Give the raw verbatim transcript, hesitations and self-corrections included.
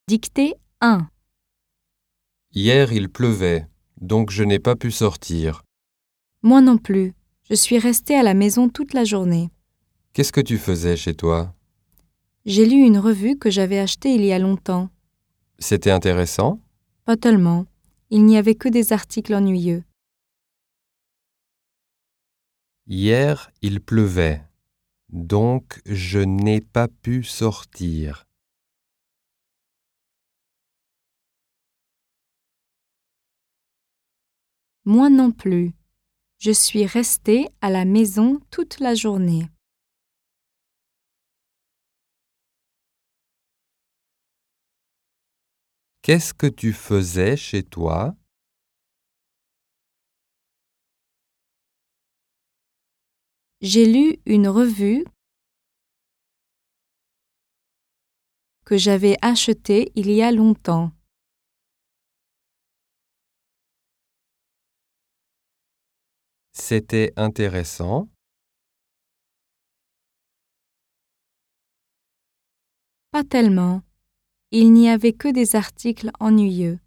Dictée un. Hier il pleuvait, donc je n'ai pas pu sortir. Moi non plus. Je suis restée à la maison toute la journée. Qu'est-ce que tu faisais chez toi? J'ai lu une revue que j'avais achetée il y a longtemps. C'était intéressant? Pas tellement. Il n'y avait que des articles ennuyeux. Hier il pleuvait, donc je n'ai pas pu sortir. Moi non plus. Je suis restée à la maison toute la journée. Qu'est-ce que tu faisais chez toi? J'ai lu une revue que j'avais achetée il y a longtemps. C'était intéressant? Pas tellement. Il n'y avait que des articles ennuyeux.